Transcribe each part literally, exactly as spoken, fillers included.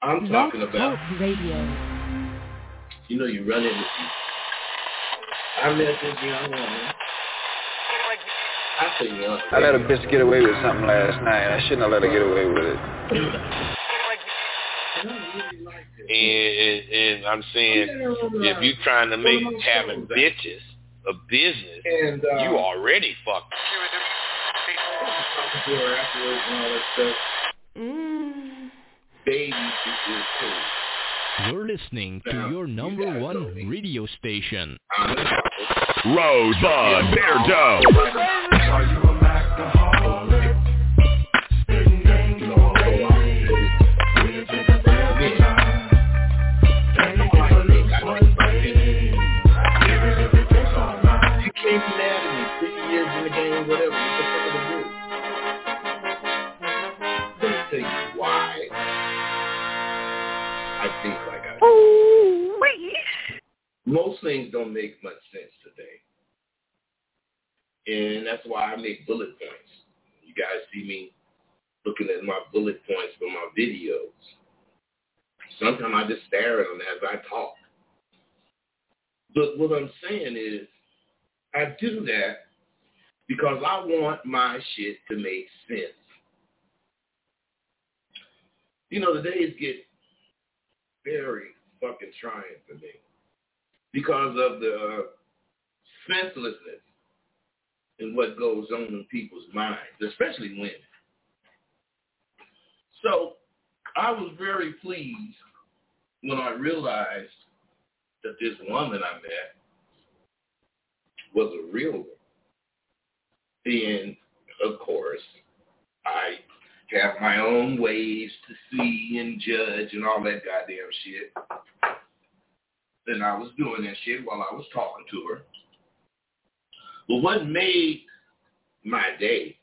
I'm talking about radio. You know, you run into people. I met this young woman. I say young. I let a bitch get away with something last night. I shouldn't have let her get away with it. And, and I'm saying, if you're trying to make having bitches a business, and, uh, you already fucked. Mm. Baby is cool. You're listening to now, your number you one radio station. Rosebud Bear Doe. Are you a alcoholic? Spitting games all day. Will you take a bath tonight? Can you give a loose one, baby? Even if it takes all night. You can't be mad at me. Fifty years in the game, whatever. What the fuck am I doing? Let me tell you why I think like I do. Ooh, wait. Most things don't make much sense today. And that's why I make bullet points. You guys see me looking at my bullet points for my videos. Sometimes I just stare at them as I talk. But what I'm saying is, I do that because I want my shit to make sense. You know, the days get very fucking trying for me because of the senselessness in what goes on in people's minds, especially women. So I was very pleased when I realized that this woman I met was a real one. And, of course, I have my own ways to see and judge and all that goddamn shit. And I was doing that shit while I was talking to her. But what made my day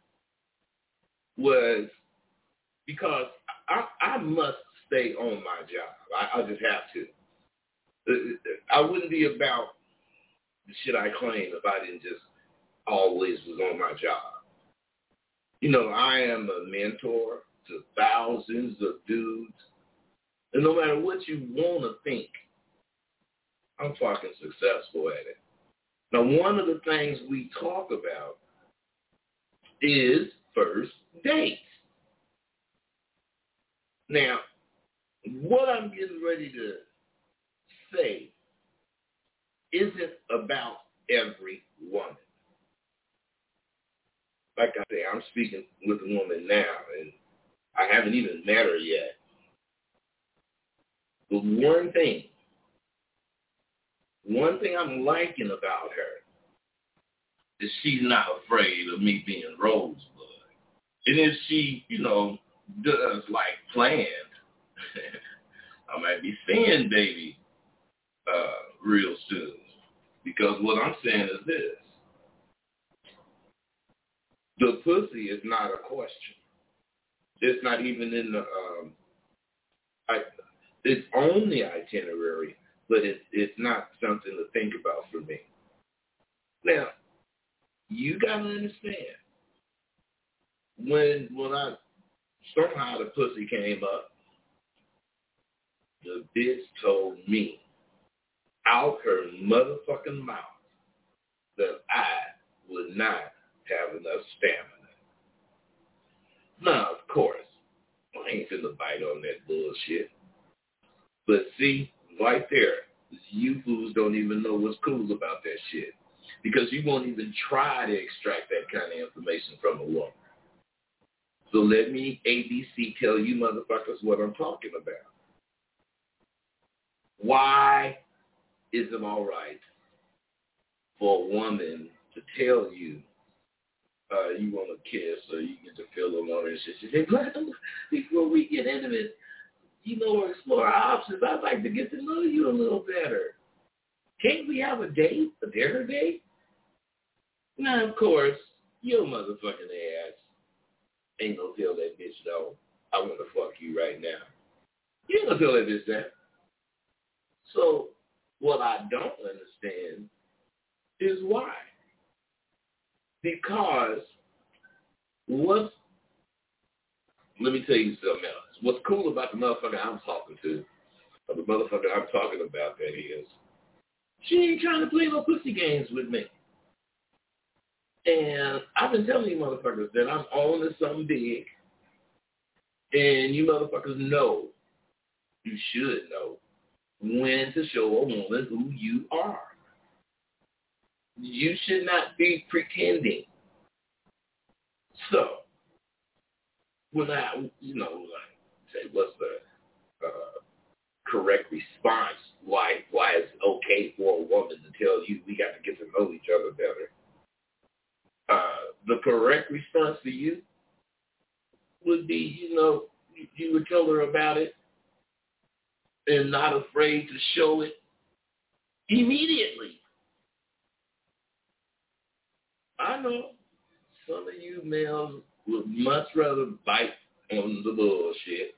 was because I, I must stay on my job. I, I just have to. I wouldn't be about the shit I claim if I didn't just always was on my job. You know, I am a mentor to thousands of dudes. And no matter what you want to think, I'm fucking successful at it. Now, one of the things we talk about is first dates. Now, what I'm getting ready to say isn't about every woman. Like I say, I'm speaking with a woman now, and I haven't even met her yet. But one thing, one thing I'm liking about her is she's not afraid of me being Rosebud. And if she, you know, does like planned, I might be seeing baby uh, real soon. Because what I'm saying is this. The pussy is not a question. It's not even in the, um, I, it's on the itinerary, but it, it's not something to think about for me. Now, you got to understand, when when I, somehow the pussy came up, the bitch told me out her motherfucking mouth that I would not have enough stamina. Now, of course, I ain't finna bite on that bullshit. But see, right there, you fools don't even know what's cool about that shit. Because you won't even try to extract that kind of information from a woman. So let me, A B C, tell you motherfuckers what I'm talking about. Why is it all right for a woman to tell you uh, you want to kiss or you get to feel alone and shit? She say, but before we get into it, you know, or explore our options, I'd like to get to know you a little better. Can't we have a date, a dinner date? Now, of course, your motherfucking ass ain't gonna tell that bitch, no, I want to fuck you right now. You ain't gonna tell that bitch that. So, what I don't understand is why. Because what's, let me tell you something else. what's cool about the motherfucker I'm talking to, or the motherfucker I'm talking about, that is, she ain't trying to play no pussy games with me. And I've been telling you motherfuckers that I'm on to something big. And you motherfuckers know, you should know, when to show a woman who you are. You should not be pretending. So, when I, you know, like, say, what's the uh, correct response? Why, why it's okay for a woman to tell you we got to get to know each other better? Uh, the correct response to you would be, you know, you, you would tell her about it and not afraid to show it immediately. I know some of you males would much rather bite on the bullshit,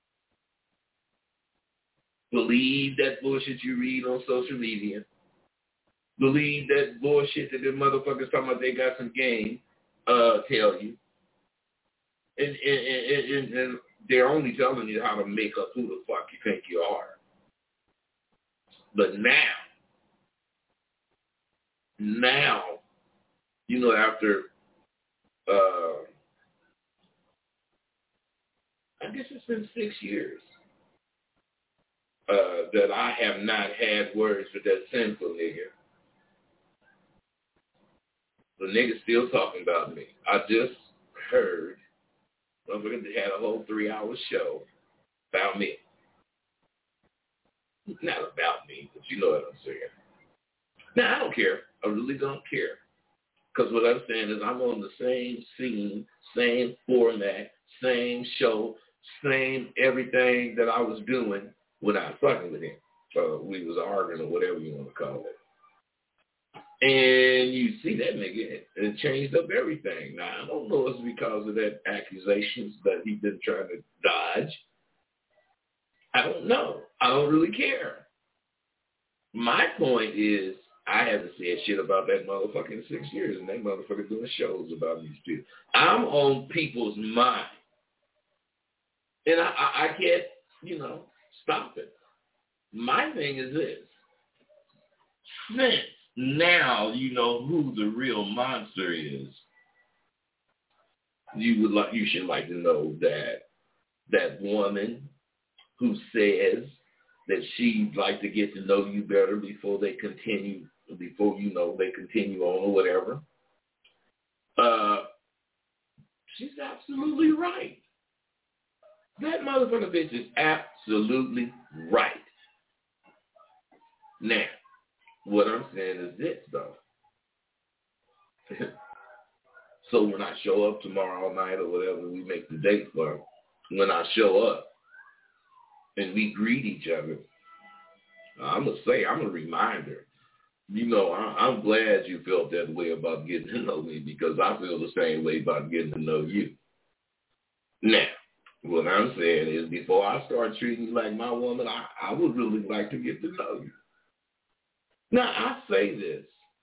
believe that bullshit you read on social media, believe that bullshit that the motherfuckers talking about they got some game, uh, tell you. And, and, and, and, and they're only telling you how to make up who the fuck you think you are. But now, now, you know, after, uh, I guess it's been six years uh, that I have not had words with that sinful nigga. The nigga's still talking about me. I just heard, well, we had a whole three-hour show about me. Not about me, but you know what I'm saying. Now, I don't care. I really don't care. Because what I'm saying is I'm on the same scene, same format, same show, same everything that I was doing when I was fucking with him. So we was arguing or whatever you want to call it. And you see that nigga, and it changed up everything. Now, I don't know if it's because of that accusations that he's been trying to dodge. I don't know. I don't really care. My point is, I haven't said shit about that motherfucker in six years, and that motherfucker doing shows about these people. I'm on people's mind. And I, I, I can't, you know, stop it. My thing is this. Since now you know who the real monster is, you would like, you should like to know that that woman who says that she'd like to get to know you better before they continue, before, you know, they continue on or whatever, uh, she's absolutely right. That motherfucker bitch is absolutely right. Now, what I'm saying is this, though. So when I show up tomorrow night or whatever we make the date for, when I show up and we greet each other, I'm going to say, I'm a reminder. You know, I'm glad you felt that way about getting to know me, because I feel the same way about getting to know you. Now, what I'm saying is, before I start treating you like my woman, I, I would really like to get to know you. Now, I say this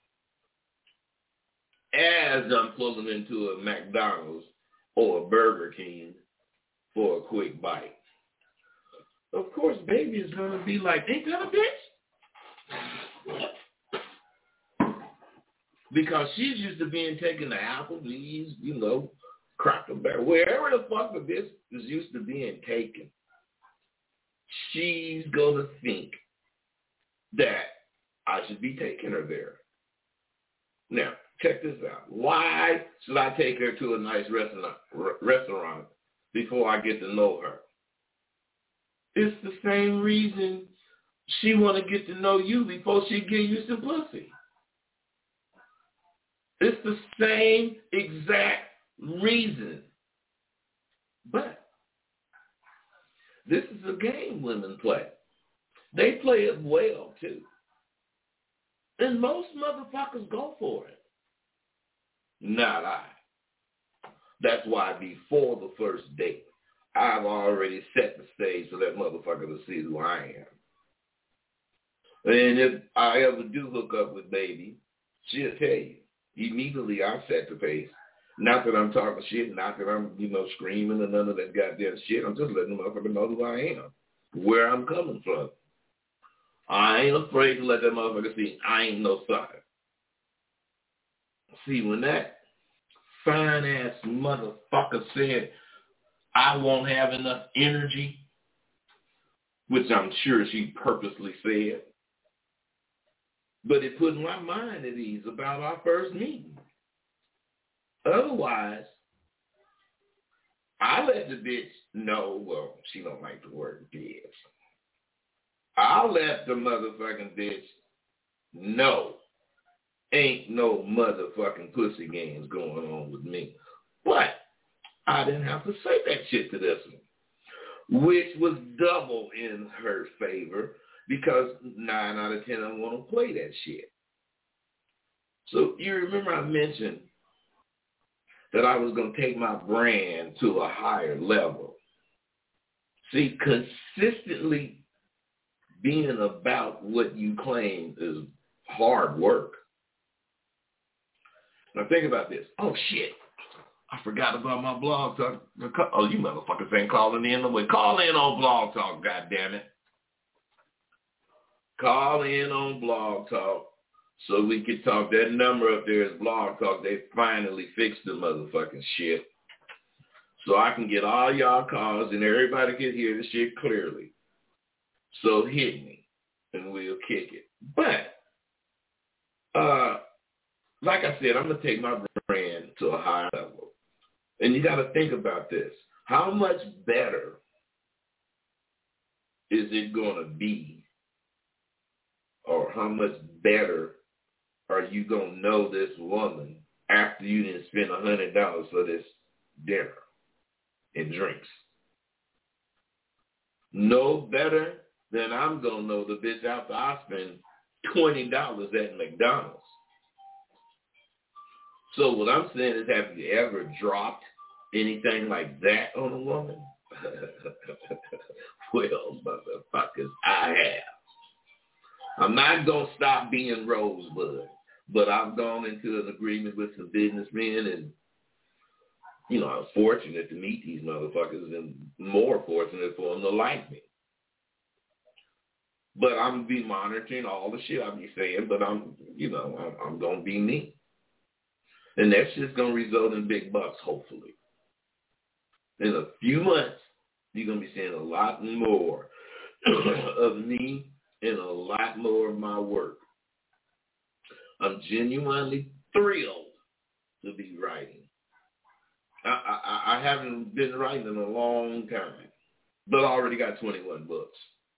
as I'm pulling into a McDonald's or a Burger King for a quick bite. Of course, baby is going to be like, ain't that a bitch? Because she's used to being taken to Applebee's, you know, Cracker Barrel, wherever the fuck the bitch is used to being taken. She's going to think that I should be taking her there. Now, check this out. Why should I take her to a nice restaurant, r- restaurant before I get to know her? It's the same reason she want to get to know you before she give you some pussy. It's the same exact reason. But this is a game women play. They play it well, too. And most motherfuckers go for it. Not I. That's why before the first date, I've already set the stage for that motherfucker to see who I am. And if I ever do hook up with baby, she'll tell you. Immediately I set the pace. Not that I'm talking shit, not that I'm, you know, screaming or none of that goddamn shit. I'm just letting the motherfucker know who I am, where I'm coming from. I ain't afraid to let that motherfucker see I ain't no sucker. See, when that fine-ass motherfucker said I won't have enough energy, which I'm sure she purposely said, but it put my mind at ease about our first meeting. Otherwise, I let the bitch know, well, she don't like the word bitch. I'll let the motherfucking bitch know ain't no motherfucking pussy games going on with me. But I didn't have to say that shit to this one, which was double in her favor because nine out of ten I want to play that shit. So you remember I mentioned that I was going to take my brand to a higher level. See, consistently being about what you claim is hard work. Now think about this. Oh, shit. I forgot about my blog talk. Oh, you motherfuckers ain't calling in no way. Call in on Blog Talk, goddammit. Call in on Blog Talk. So we can talk. That number up there is Blog Talk. They finally fixed the motherfucking shit. So I can get all y'all calls and everybody can hear the shit clearly. So hit me and we'll kick it. But, uh, like I said, I'm going to take my brand to a higher level. And you got to think about this. How much better is it going to be? Or how much better are you going to know this woman after you didn't spend one hundred dollars for this dinner and drinks? No better than I'm going to know the bitch after I spend twenty dollars at McDonald's. So what I'm saying is, have you ever dropped anything like that on a woman? Well, motherfuckers, I have. I'm not going to stop being Rosebud, but I've gone into an agreement with some businessmen and, you know, I was fortunate to meet these motherfuckers and more fortunate for them to like me. But I'm going to be monitoring all the shit I be saying, but I'm, you know, I'm, I'm going to be me. And that's just going to result in big bucks, hopefully. In a few months, you're going to be seeing a lot more of me and a lot more of my work. I'm genuinely thrilled to be writing. I, I, I haven't been writing in a long time, but I already got twenty-one books.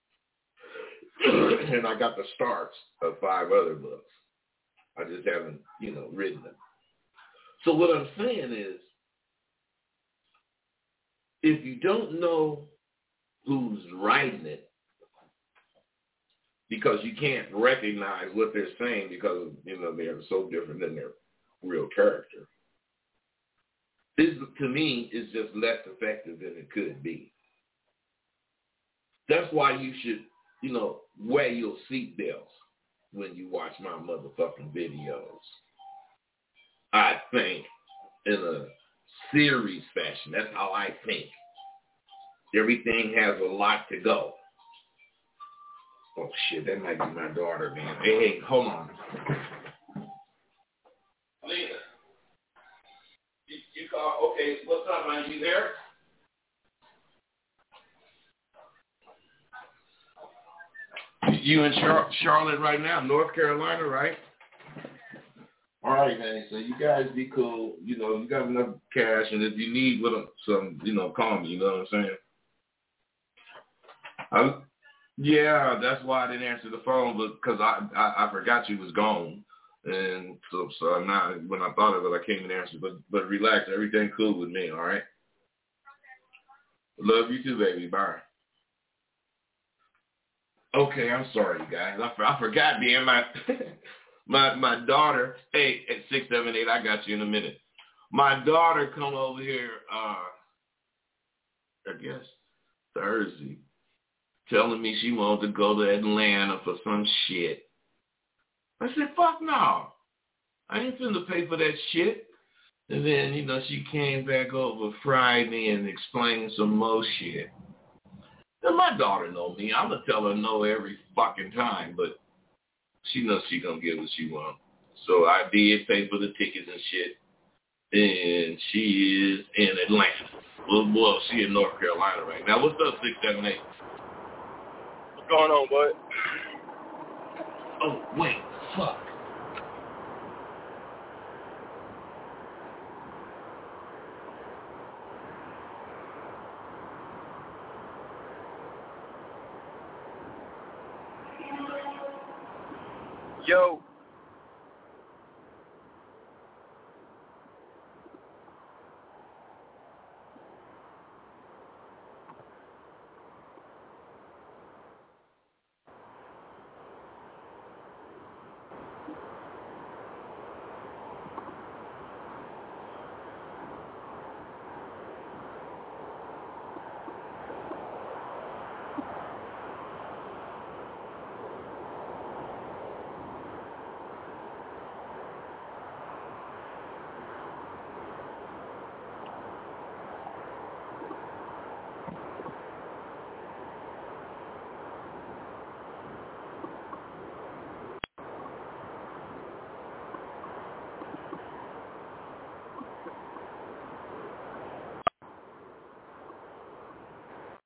And I got the starts of five other books. I just haven't, you know, written them. So what I'm saying is, if you don't know who's writing it, because you can't recognize what they're saying because, you know, they're so different than their real character, this, to me, is just less effective than it could be. That's why you should, you know, wear your seatbelts when you watch my motherfucking videos. I think in a series fashion. That's how I think. Everything has a lot to go. Oh, shit, that might be my daughter, man. Hey, hey, hold on. Lena, you, you call, okay, what's up, man? You there? You in Char- Charlotte right now, North Carolina, right? All right, man. So you guys be cool. You know, you got enough cash, and if you need with some, you know, call me. You know what I'm saying? I'm, yeah, that's why I didn't answer the phone, but because I, I I forgot you was gone, and so so now when I thought of it, I came and answered. But but relax, everything cool with me. All right. Love you too, baby. Bye. Okay, I'm sorry, you guys. I, I forgot, man. My my my daughter. Hey, at six seven eight, I got you in a minute. My daughter come over here. Uh, I guess Thursday, telling me she wanted to go to Atlanta for some shit. I said, fuck no. I ain't finna pay for that shit. And then, you know, she came back over Friday and explained some more shit. And my daughter know me. I'm going to tell her no every fucking time, but she knows she going to get what she wants. So I did pay for the tickets and shit. And she is in Atlanta. Well, well, she in North Carolina right now. What's up, six seven eight? What's going on, bud? Oh, wait, fuck. Yo.